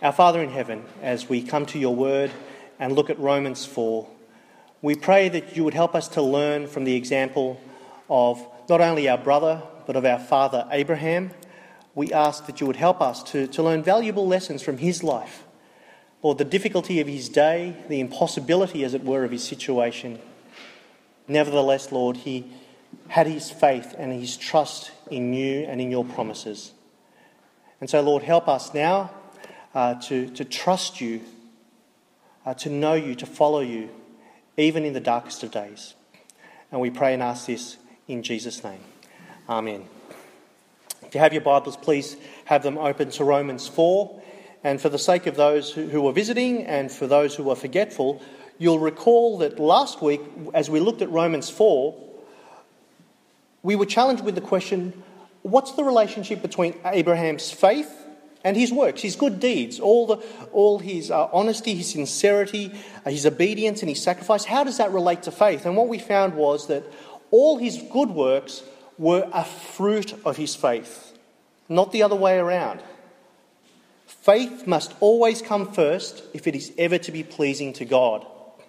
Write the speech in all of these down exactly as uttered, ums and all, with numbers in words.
Our Father in heaven, as we come to your word and look at Romans four, we pray that you would help us to learn from the example of not only our brother, but of our father Abraham. We ask that you would help us to, to learn valuable lessons from his life. Lord, the difficulty of his day, the impossibility, as it were, of his situation. Nevertheless, Lord, he had his faith and his trust in you and in your promises. And so, Lord, help us now uh, to, to trust you, uh, to know you, to follow you, even in the darkest of days. And we pray and ask this in Jesus' name. Amen. If you have your Bibles, please have them open to Romans four. And for the sake of those who, who are visiting and for those who are forgetful, you'll recall that last week, as we looked at Romans four, we were challenged with the question, what's the relationship between Abraham's faith and his works, his good deeds, all the all his uh, honesty, his sincerity, uh, his obedience and his sacrifice? How does that relate to faith? And what we found was that all his good works were a fruit of his faith, not the other way around. Faith must always come first if it is ever to be pleasing to God.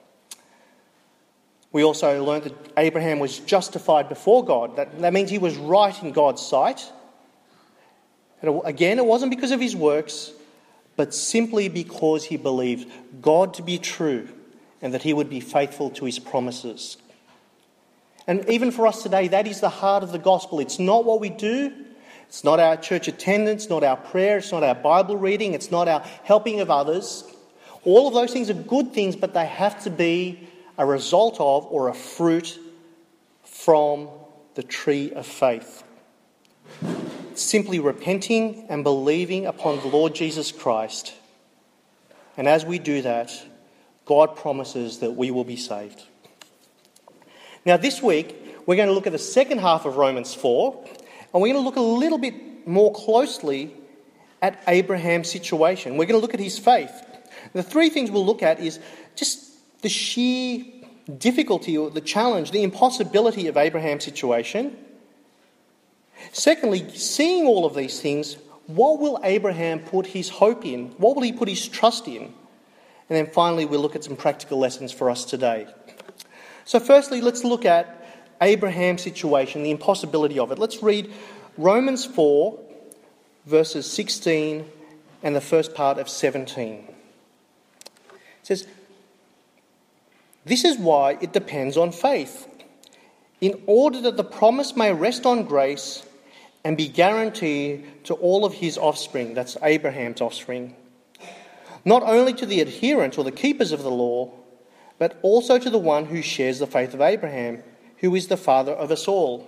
We also learned that Abraham was justified before God. That, that means he was right in God's sight. And again, it wasn't because of his works, but simply because he believed God to be true and that he would be faithful to his promises. And even for us today, that is the heart of the gospel. It's not what we do. It's not our church attendance, not our prayer. It's not our Bible reading. It's not our helping of others. All of those things are good things, but they have to be a result of or a fruit from the tree of faith. Simply repenting and believing upon the Lord Jesus Christ. And as we do that, God promises that we will be saved. Now this week, we're going to look at the second half of Romans four, and we're going to look a little bit more closely at Abraham's situation. We're going to look at his faith. The three things we'll look at is just the sheer difficulty or the challenge, the impossibility of Abraham's situation. Secondly, seeing all of these things, what will Abraham put his hope in? What will he put his trust in? And then finally, we'll look at some practical lessons for us today. So firstly, let's look at Abraham's situation, the impossibility of it. Let's read Romans four, verses sixteen and the first part of seventeen. It says, "This is why it depends on faith, in order that the promise may rest on grace and be guaranteed to all of his offspring," that's Abraham's offspring, "not only to the adherents or the keepers of the law, but also to the one who shares the faith of Abraham, who is the father of us all.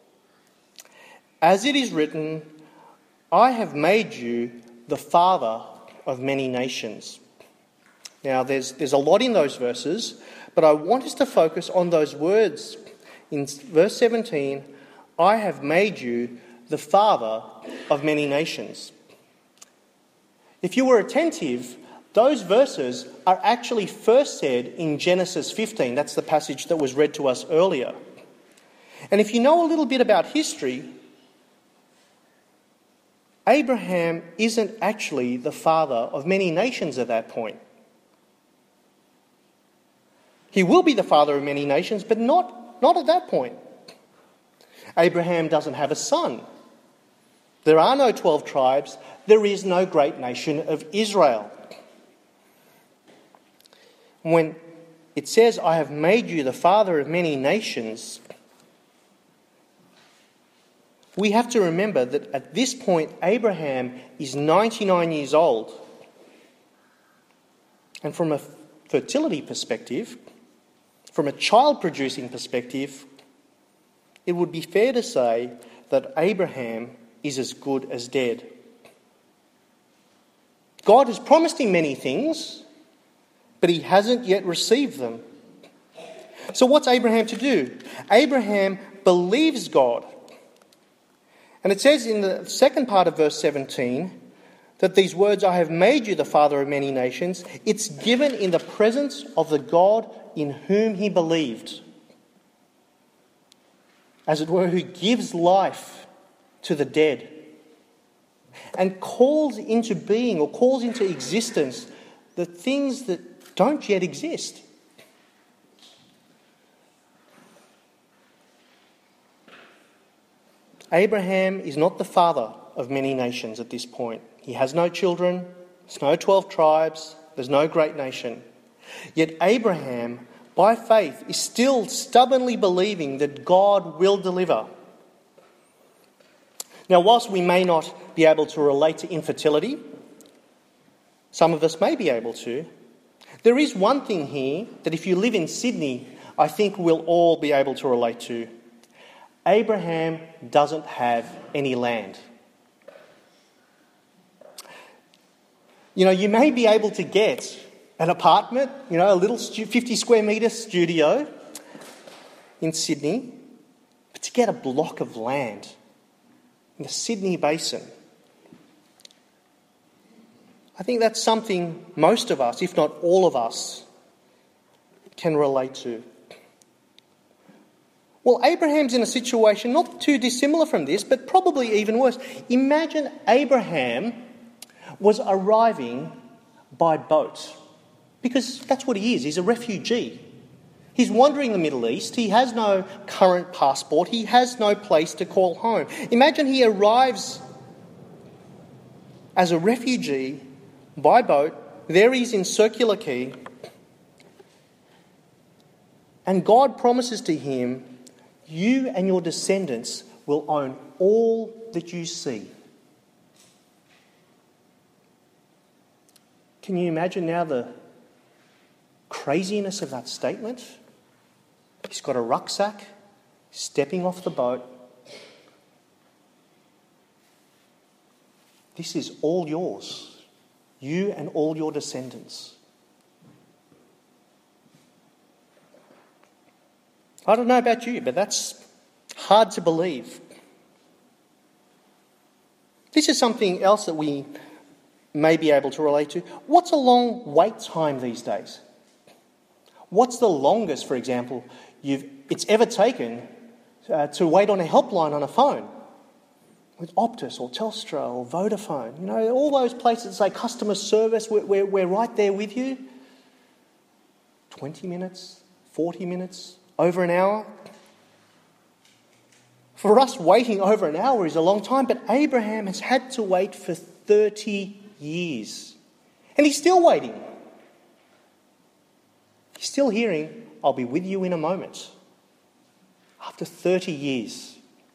As it is written, I have made you the father of many nations." Now, there's, there's a lot in those verses, but I want us to focus on those words. In verse seventeen, "I have made you the father of many nations." If you were attentive, those verses are actually first said in Genesis fifteen. That's the passage that was read to us earlier. And if you know a little bit about history, Abraham isn't actually the father of many nations at that point. He will be the father of many nations, but not, not at that point. Abraham doesn't have a son. There are no twelve tribes. There is no great nation of Israel. When it says, "I have made you the father of many nations," we have to remember that at this point, Abraham is ninety-nine years old. And from a fertility perspective, from a child-producing perspective, it would be fair to say that Abraham is as good as dead. God has promised him many things, but he hasn't yet received them. So what's Abraham to do? Abraham believes God. And it says in the second part of verse seventeen that these words, "I have made you the father of many nations," it's given in the presence of the God in whom he believed. As it were, who gives life to the dead. and calls into being or calls into existence the things that don't yet exist. Abraham is not the father of many nations at this point. He has no children, there's no twelve tribes, there's no great nation. Yet Abraham, by faith, is still stubbornly believing that God will deliver. Now, whilst we may not be able to relate to infertility, some of us may be able to, there is one thing here that if you live in Sydney, I think we'll all be able to relate to. Abraham doesn't have any land. You know, you may be able to get an apartment, you know, a little fifty square metre studio in Sydney, but to get a block of land in the Sydney Basin, I think that's something most of us, if not all of us, can relate to. Well, Abraham's in a situation not too dissimilar from this, but probably even worse. Imagine Abraham was arriving by boat, because that's what he is. He's a refugee. He's wandering the Middle East. He has no current passport. He has no place to call home. Imagine he arrives as a refugee by boat. There he is in Circular Quay. And God promises to him, you and your descendants will own all that you see. Can you imagine now the craziness of that statement? He's got a rucksack, stepping off the boat. This is all yours, you and all your descendants. I don't know about you, but that's hard to believe. This is something else that we may be able to relate to. What's a long wait time these days? What's the longest, for example, you've it's ever taken uh, to wait on a helpline on a phone? With Optus or Telstra or Vodafone, you know, all those places that say customer service, we're, we're, we're right there with you. twenty minutes, forty minutes, over an hour. For us, waiting over an hour is a long time, but Abraham has had to wait for thirty years. And he's still waiting. He's still hearing, I'll be with you in a moment. After thirty years.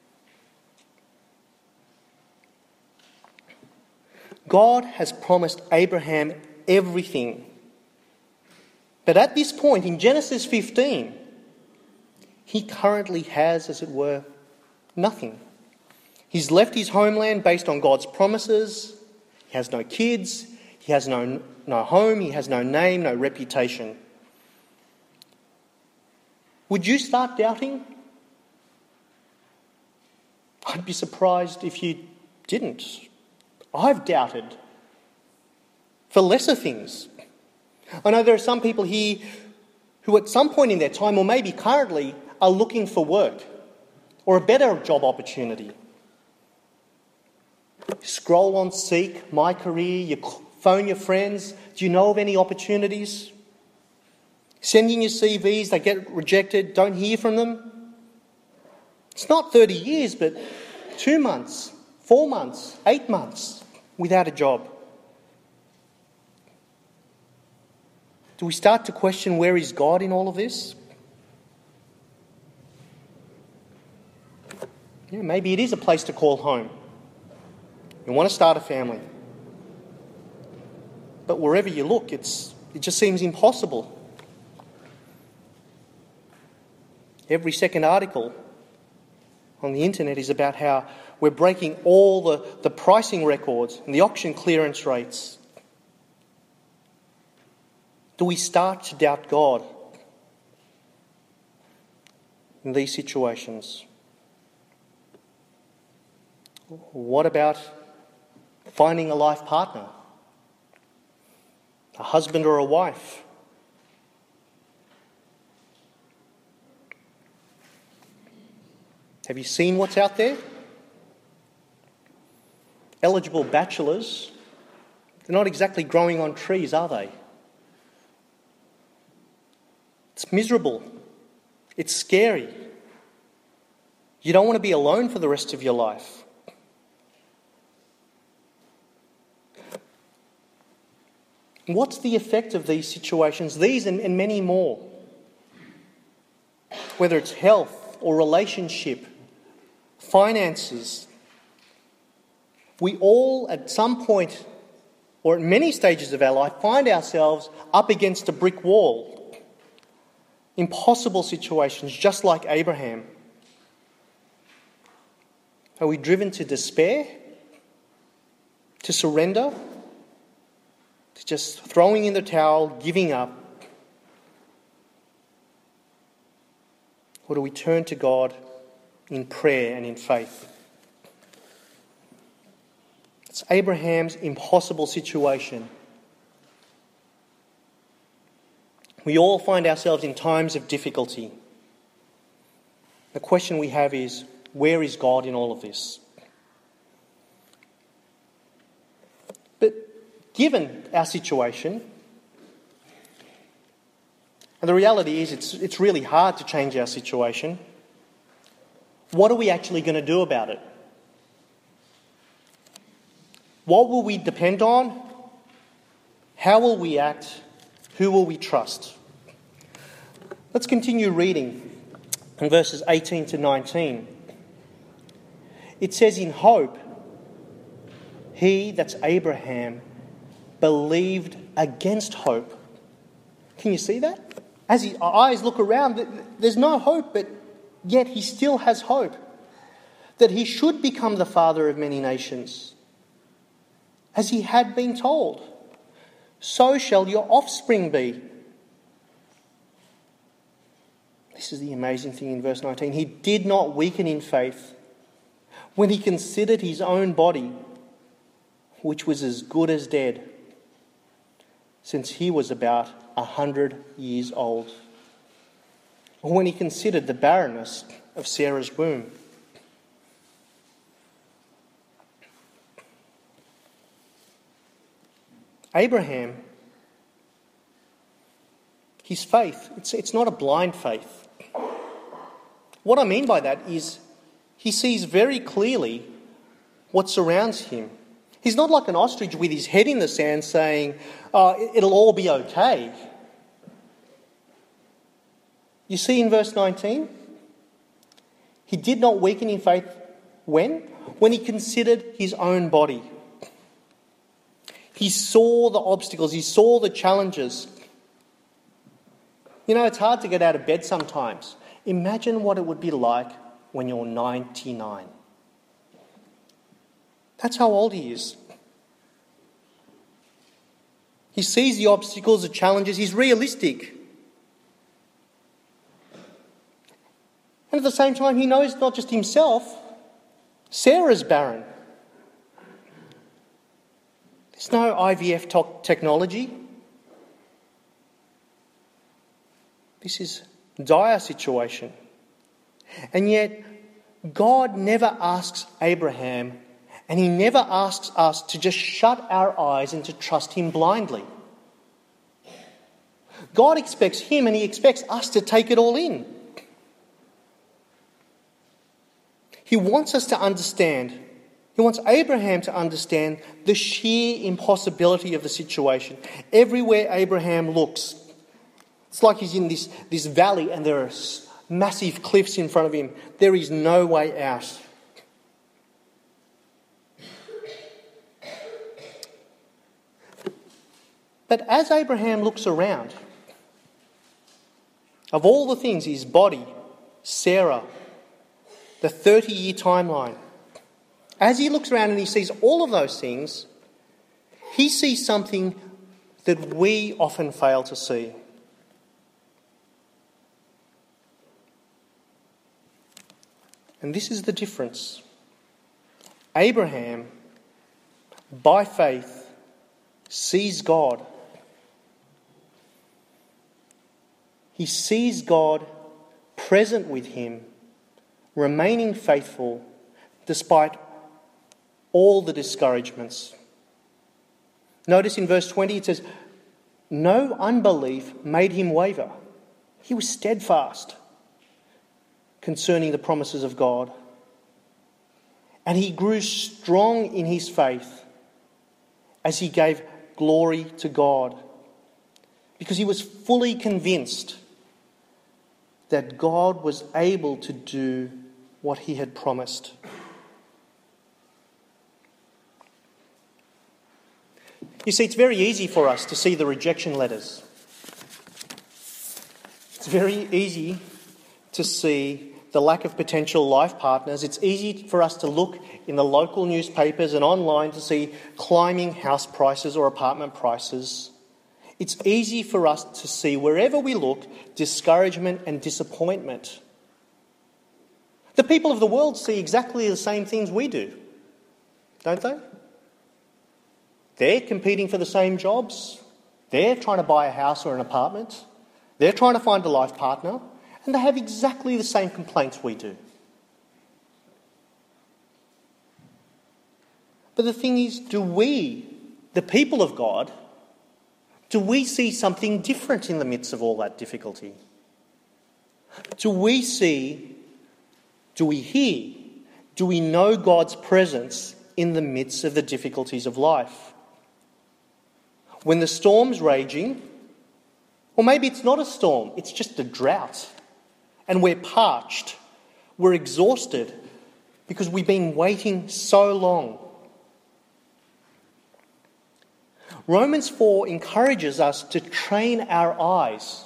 God has promised Abraham everything. But at this point, in Genesis fifteen, he currently has, as it were, nothing. He's left his homeland based on God's promises. He has no kids. He has no, no home. He has no name, no reputation. Would you start doubting? I'd be surprised if you didn't. I've doubted for lesser things. I know there are some people here who at some point in their time, or maybe currently, are looking for work or a better job opportunity. Scroll on Seek, My Career, you phone your friends. Do you know of any opportunities? Send in your C Vs, they get rejected, don't hear from them. It's not thirty years, but two months, four months, eight months without a job. Do we start to question where is God in all of this? Yeah, maybe it is a place to call home. You want to start a family. But wherever you look, it's it just seems impossible. Every second article on the internet is about how we're breaking all the, the pricing records and the auction clearance rates. Do we start to doubt God in these situations? What about finding a life partner? A husband or a wife? Have you seen what's out there? eligible bachelors, they're not exactly growing on trees, are they? It's miserable. It's scary. You don't want to be alone for the rest of your life. What's the effect of these situations? These and, and many more. Whether it's health or relationship, finances. We all at some point or at many stages of our life find ourselves up against a brick wall. Impossible situations, just like Abraham. Are we driven to despair? To surrender? To just throwing in the towel, giving up? Or do we turn to God in prayer and in faith? It's Abraham's impossible situation. We all find ourselves in times of difficulty. The question we have is, where is God in all of this? But given our situation, and the reality is it's, it's really hard to change our situation, what are we actually going to do about it? What will we depend on? How will we act? Who will we trust? Let's continue reading in verses eighteen to nineteen. It says, in hope, he, that's Abraham, believed against hope. Can you see that? As his eyes look around, there's no hope, but yet he still has hope that he should become the father of many nations. As he had been told, so shall your offspring be. This is the amazing thing in verse nineteen. He did not weaken in faith when he considered his own body, which was as good as dead, since he was about a hundred years old, or when he considered the barrenness of Sarah's womb. Abraham, his faith, it's, it's not a blind faith. What I mean by that is he sees very clearly what surrounds him. He's not like an ostrich with his head in the sand saying, oh, it'll all be okay. You see in verse nineteen, he did not weaken in faith when? When he considered his own body. He saw the obstacles, he saw the challenges. You know, it's hard to get out of bed sometimes. Imagine what it would be like when you're ninety-nine. That's how old he is. He sees the obstacles, the challenges, he's realistic. And at the same time, he knows not just himself, Sarah's barren. There's no I V F to- technology. This is a dire situation. And yet, God never asks Abraham, and he never asks us to just shut our eyes and to trust him blindly. God expects him and he expects us to take it all in. He wants us to understand, he wants Abraham to understand the sheer impossibility of the situation. Everywhere Abraham looks, it's like he's in this, this valley and there are massive cliffs in front of him. There is no way out. But as Abraham looks around, of all the things, his body, Sarah, the thirty-year timeline, as he looks around and he sees all of those things, he sees something that we often fail to see. And this is the difference. Abraham, by faith, sees God. He sees God present with him, remaining faithful despite all the discouragements. Notice in verse twenty it says, no unbelief made him waver. He was steadfast concerning the promises of God. And he grew strong in his faith as he gave glory to God, because he was fully convinced that God was able to do what he had promised. You see, it's very easy for us to see the rejection letters. It's very easy to see the lack of potential life partners. It's easy for us to look in the local newspapers and online to see climbing house prices or apartment prices. It's easy for us to see, wherever we look, discouragement and disappointment. The people of the world see exactly the same things we do, don't they? They're competing for the same jobs. They're trying to buy a house or an apartment. They're trying to find a life partner. And they have exactly the same complaints we do. But the thing is, do we, the people of God, do we see something different in the midst of all that difficulty? Do we see, do we hear, do we know God's presence in the midst of the difficulties of life? When the storm's raging, or maybe it's not a storm, it's just a drought, and we're parched, we're exhausted because we've been waiting so long. Romans four encourages us to train our eyes.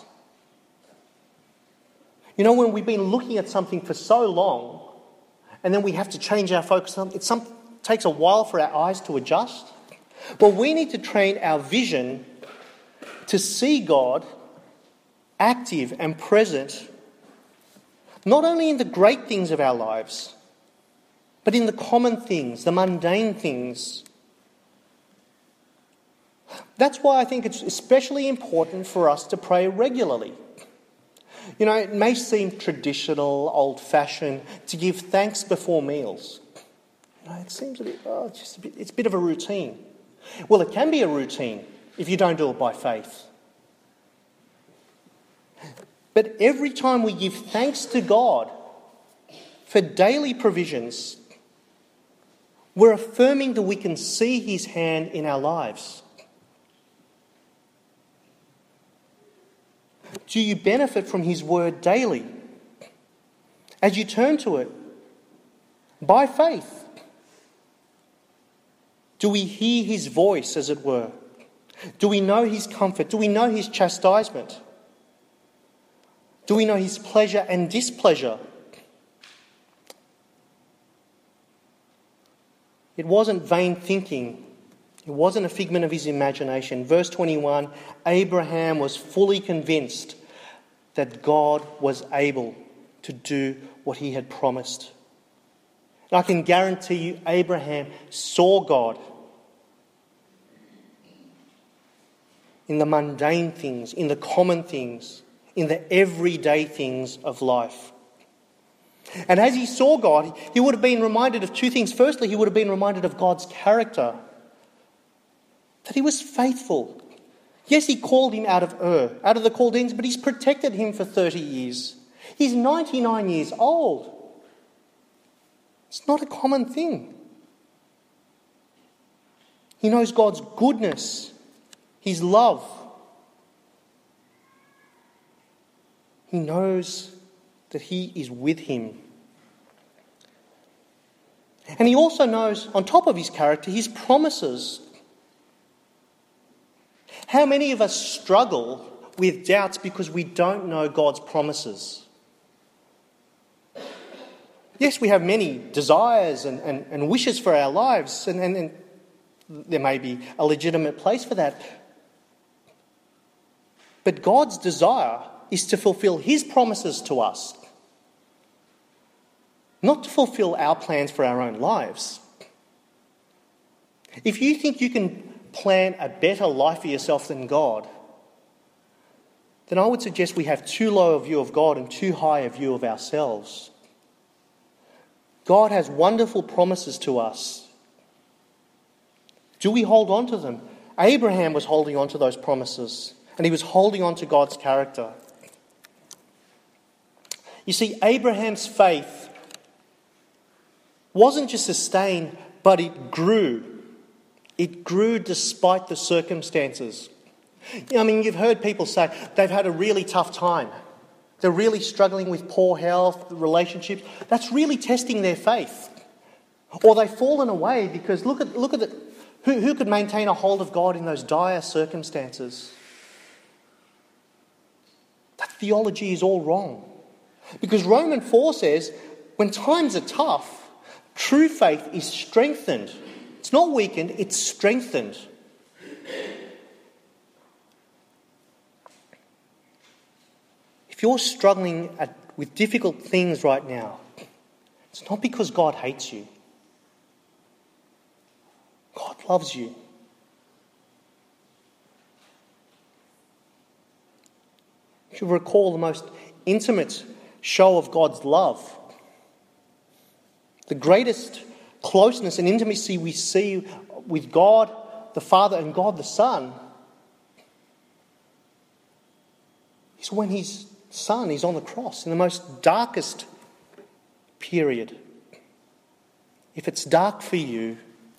You know, when we've been looking at something for so long and then we have to change our focus, it some, takes a while for our eyes to adjust. Well, we need to train our vision to see God active and present, not only in the great things of our lives, but in the common things, the mundane things. That's why I think it's especially important for us to pray regularly. You know, it may seem traditional, old-fashioned to give thanks before meals. You know, it seems a bit, oh, it's just a bit, it's a bit of a routine. Well, it can be a routine if you don't do it by faith. But every time we give thanks to God for daily provisions, we're affirming that we can see his hand in our lives. Do you benefit from his word daily as you turn to it by faith? Do we hear his voice, as it were? Do we know his comfort? Do we know his chastisement? Do we know his pleasure and displeasure? It wasn't vain thinking. It wasn't a figment of his imagination. Verse twenty-one, Abraham was fully convinced that God was able to do what he had promised. And I can guarantee you, Abraham saw God in the mundane things, in the common things, in the everyday things of life. And as he saw God, he would have been reminded of two things. Firstly, he would have been reminded of God's character, that he was faithful. Yes, he called him out of Ur, out of the Chaldeans, but he's protected him for thirty years. He's ninety-nine years old. It's not a common thing. He knows God's goodness, his love. He knows that he is with him. And he also knows, on top of his character, his promises. How many of us struggle with doubts because we don't know God's promises? Yes, we have many desires and, and, and wishes for our lives, and, and, and there may be a legitimate place for that. But God's desire is to fulfill his promises to us, not to fulfill our plans for our own lives. If you think you can plan a better life for yourself than God, then I would suggest we have too low a view of God and too high a view of ourselves. God has wonderful promises to us, Do we hold on to them? Abraham was holding on to those promises, and he was holding on to God's character. You see, Abraham's faith wasn't just sustained, but it grew. It grew despite the circumstances. I mean, you've heard people say they've had a really tough time. They're really struggling with poor health, relationships. That's really testing their faith. Or they've fallen away because look at look at it. Who, who could maintain a hold of God in those dire circumstances? That theology is all wrong. Because Romans four says, when times are tough, true faith is strengthened. It's not weakened, it's strengthened. If you're struggling at, with difficult things right now, it's not because God hates you. God loves you. You should recall the most intimate show of God's love. The greatest closeness and intimacy we see with God the Father and God the Son is when His Son is on the cross in the most darkest period. If it's dark for you,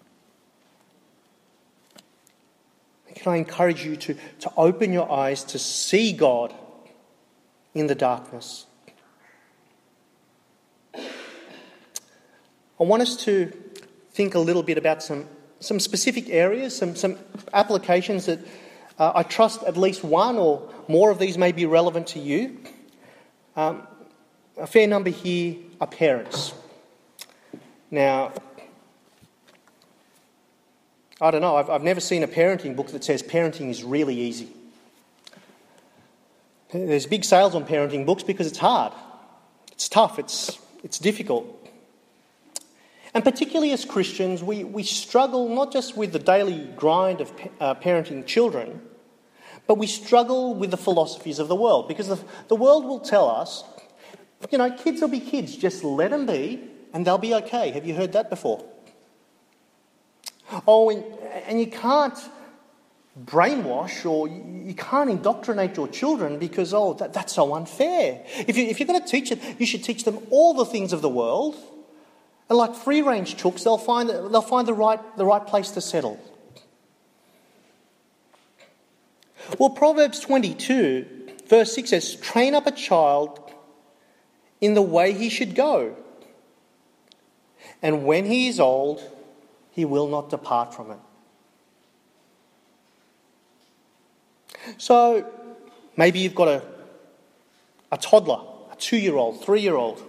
can I encourage you to, to open your eyes to see God in the darkness? I want us to think a little bit about some, some specific areas, some, some applications that uh, I trust at least one or more of these may be relevant to you. Um, a fair number here are parents. Now, I don't know, I've, I've never seen a parenting book that says parenting is really easy. There's big sales on parenting books because it's hard. It's tough, it's, it's difficult. And particularly as Christians, we, we struggle not just with the daily grind of uh, parenting children, but we struggle with the philosophies of the world. Because the, the world will tell us, you know, kids will be kids, just let them be and they'll be okay. Have you heard that before? Oh, and, and you can't brainwash or you can't indoctrinate your children because, oh, that, that's so unfair. If, you, if you're going to teach it, you should teach them all the things of the world. And like free-range chooks, they'll find they'll find the right the right place to settle. Well, Proverbs twenty-two, verse six says, "Train up a child in the way he should go, and when he is old, he will not depart from it." So maybe you've got a a toddler, a two-year-old, three-year-old.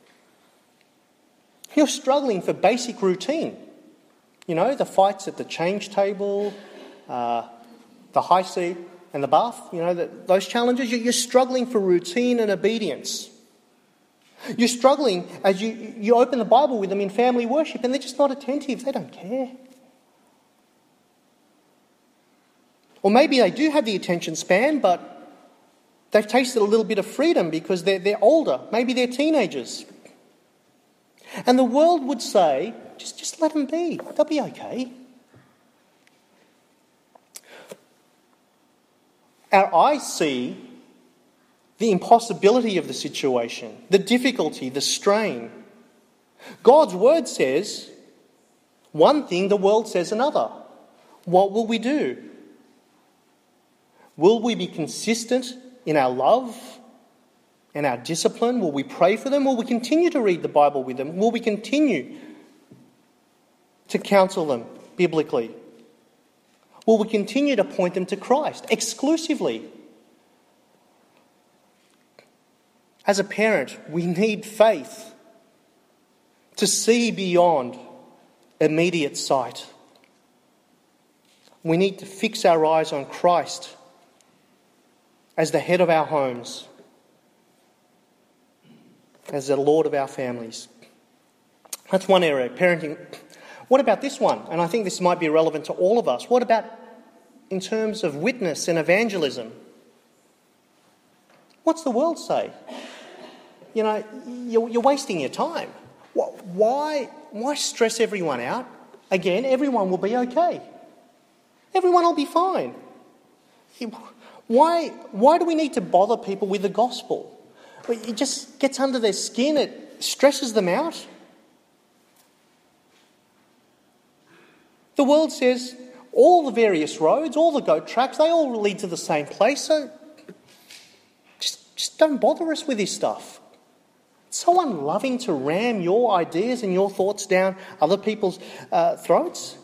You're struggling for basic routine. You know, the fights at the change table, uh, the high seat and the bath, you know, the, those challenges. You're struggling for routine and obedience. You're struggling as you, you open the Bible with them in family worship and they're just not attentive. They don't care. Or maybe they do have the attention span, but they've tasted a little bit of freedom because they're, they're older. Maybe they're teenagers. And the world would say, just, just let them be. They'll be okay. Our eyes see the impossibility of the situation, the difficulty, the strain. God's word says one thing, the world says another. What will we do? Will we be consistent in our love and our discipline? Will we pray for them? Will we continue to read the Bible with them? Will we continue to counsel them biblically? Will we continue to point them to Christ exclusively? As a parent, we need faith to see beyond immediate sight. We need to fix our eyes on Christ as the head of our homes, as the Lord of our families. That's one area, parenting. What about this one? And I think this might be relevant to all of us. What about in terms of witness and evangelism? What's the world say? You know, you're, you're wasting your time. Why, why stress everyone out? Again, everyone will be okay. Everyone will be fine. Why, why do we need to bother people with the gospel? It just gets under their skin. It stresses them out. The world says all the various roads, all the goat tracks, they all lead to the same place. So just, just don't bother us with this stuff. It's so unloving to ram your ideas and your thoughts down other people's uh, throats.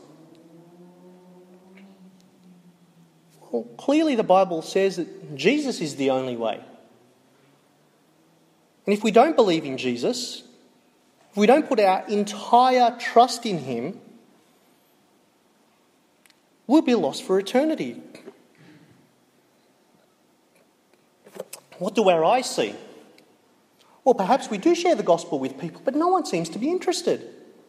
Well, clearly the Bible says that Jesus is the only way. And if we don't believe in Jesus, if we don't put our entire trust in him, we'll be lost for eternity. What do our eyes see? Well, perhaps we do share the gospel with people, but no one seems to be interested.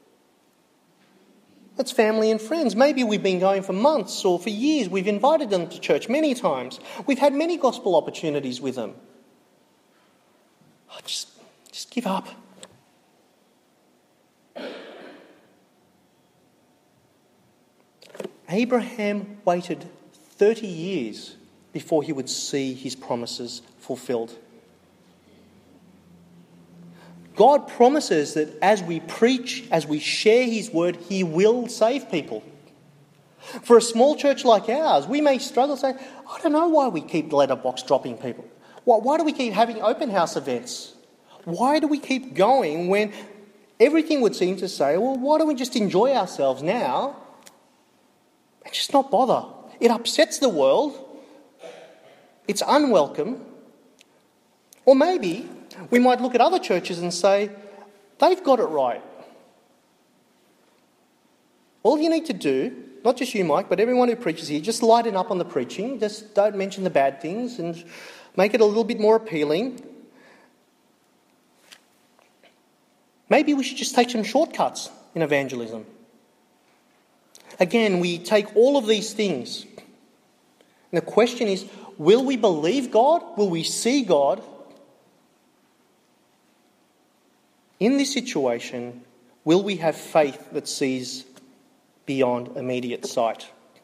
That's family and friends. Maybe we've been going for months or for years. We've invited them to church many times. We've had many gospel opportunities with them. Oh, just, just give up. Abraham waited thirty years before he would see his promises fulfilled. God promises that as we preach, as we share his word, he will save people. For a small church like ours, we may struggle to say, I don't know why we keep letterbox dropping people. Why, why do we keep having open house events? Why do we keep going when everything would seem to say, well, why don't we just enjoy ourselves now and just not bother? It upsets the world. It's unwelcome. Or maybe we might look at other churches and say, they've got it right. All you need to do, not just you, Mike, but everyone who preaches here, just lighten up on the preaching. Just don't mention the bad things and make it a little bit more appealing. Maybe we should just take some shortcuts in evangelism. Again, we take all of these things. And the question is, will we believe God? Will we see God? In this situation, will we have faith that sees beyond immediate sight?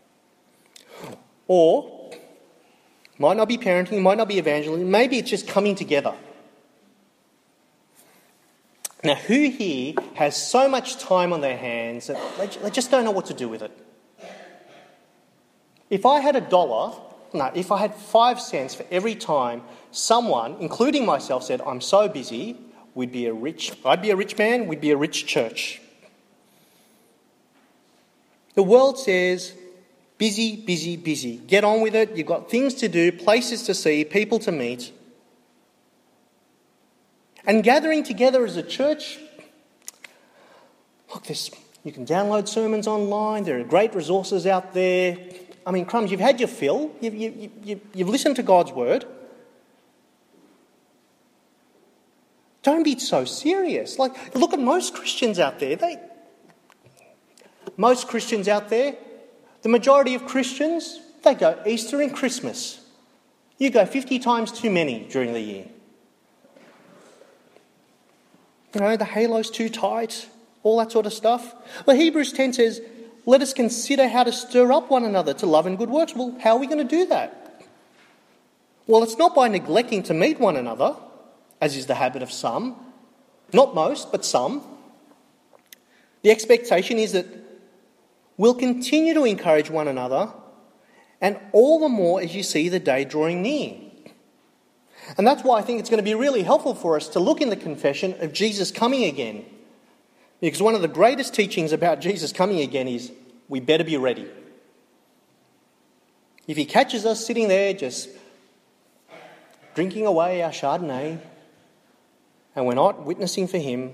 Or, might not be parenting, might not be evangelism, maybe it's just coming together. Now, who here has so much time on their hands that they just don't know what to do with it? If I had a dollar, no, if I had five cents for every time someone, including myself, said, I'm so busy, we'd be a rich, I'd be a rich man, we'd be a rich church. The world says, busy, busy, busy. Get on with it. You've got things to do, places to see, people to meet. And gathering together as a church, look, this, you can download sermons online. There are great resources out there. I mean, crumbs, you've had your fill. You've, you, you, you've listened to God's word. Don't be so serious. Like, look at most Christians out there. They, most Christians out there, the majority of Christians, they go Easter and Christmas. You go fifty times too many during the year. You know, the halo's too tight, all that sort of stuff. Well, Hebrews ten says, let us consider how to stir up one another to love and good works. Well, how are we going to do that? Well, it's not by neglecting to meet one another, as is the habit of some. Not most, but some. The expectation is that we'll continue to encourage one another, and all the more as you see the day drawing near. And that's why I think it's going to be really helpful for us to look in the confession of Jesus coming again. Because one of the greatest teachings about Jesus coming again is we better be ready. If he catches us sitting there just drinking away our Chardonnay and we're not witnessing for him,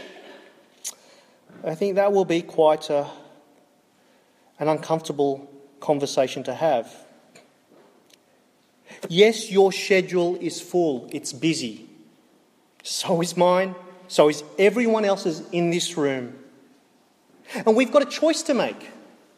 I think that will be quite a, an uncomfortable conversation to have. Yes, your schedule is full. It's busy. So is mine. So is everyone else's in this room. And we've got a choice to make.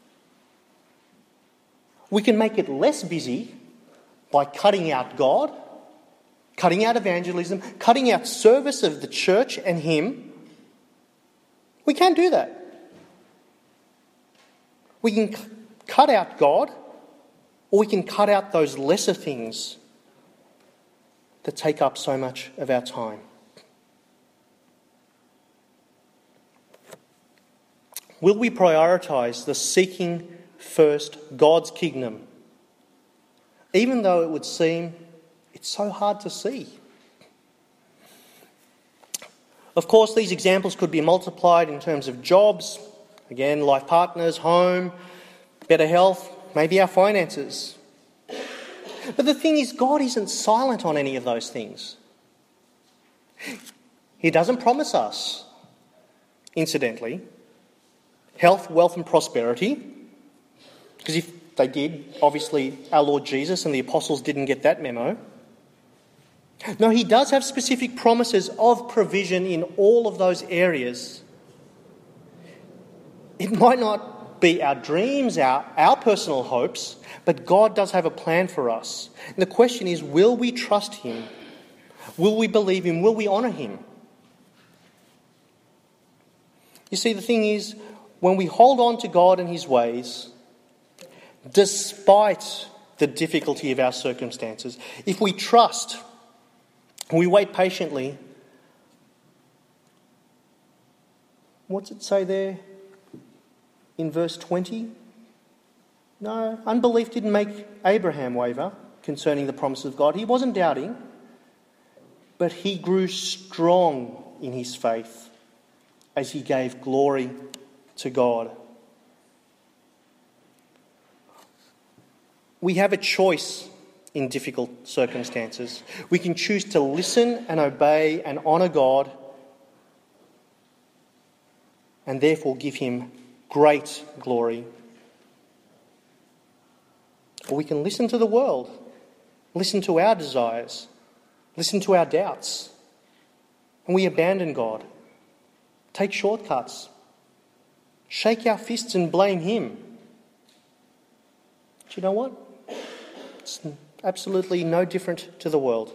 We can make it less busy by cutting out God, cutting out evangelism, cutting out service of the church and him. We can do that. We can cut out God, or we can cut out those lesser things that take up so much of our time. Will we prioritise the seeking first God's kingdom, even though it would seem it's so hard to see? Of course, these examples could be multiplied in terms of jobs, again, life partners, home, better health, maybe our finances. But the thing is, God isn't silent on any of those things. He doesn't promise us, incidentally, health, wealth and prosperity. Because if they did, obviously our Lord Jesus and the apostles didn't get that memo. No, he does have specific promises of provision in all of those areas. It might not be our dreams, our, our personal hopes, but God does have a plan for us. And the question is, will we trust him? Will we believe him? Will we honour him? You see, the thing is, when we hold on to God and his ways, despite the difficulty of our circumstances, if we trust, we wait patiently, what's it say there in verse twenty? No, unbelief didn't make Abraham waver concerning the promise of God. He wasn't doubting, but he grew strong in his faith as he gave glory to God. We have a choice in difficult circumstances. We can choose to listen and obey and honour God, and therefore give him great glory. Or we can listen to the world, listen to our desires, listen to our doubts, and we abandon God, take shortcuts, shake our fists and blame him. Do you know what? It's absolutely no different to the world.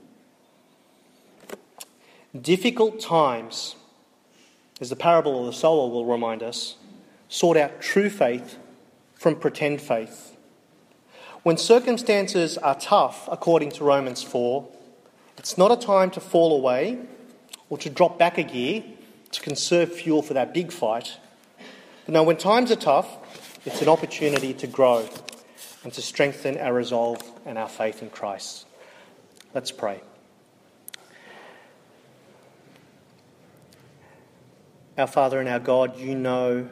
Difficult times, as the parable of the sower will remind us, sort out true faith from pretend faith. When circumstances are tough, according to Romans four, it's not a time to fall away or to drop back a gear to conserve fuel for that big fight. But no, when times are tough, it's an opportunity to grow and to strengthen our resolve and our faith in Christ. Let's pray. Our Father and our God, you know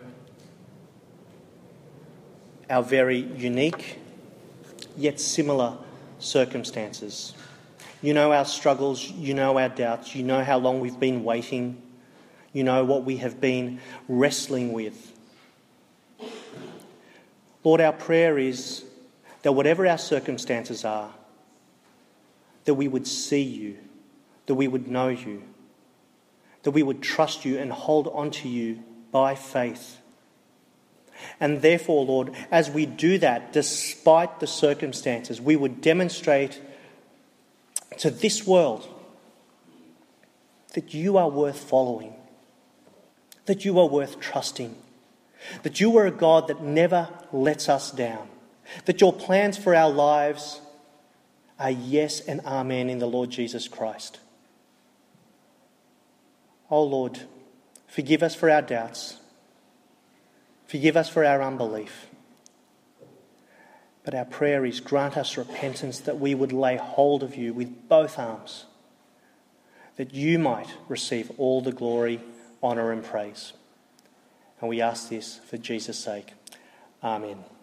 our very unique yet similar circumstances. You know our struggles, you know our doubts, you know how long we've been waiting, you know what we have been wrestling with. Lord, our prayer is that whatever our circumstances are, that we would see you, that we would know you, that we would trust you and hold on to you by faith. And therefore, Lord, as we do that, despite the circumstances, we would demonstrate to this world that you are worth following, that you are worth trusting, that you are a God that never lets us down, that your plans for our lives are yes and amen in the Lord Jesus Christ. Oh Lord, forgive us for our doubts. Forgive us for our unbelief. But our prayer is, grant us repentance that we would lay hold of you with both arms, that you might receive all the glory, honour and praise. And we ask this for Jesus' sake. Amen.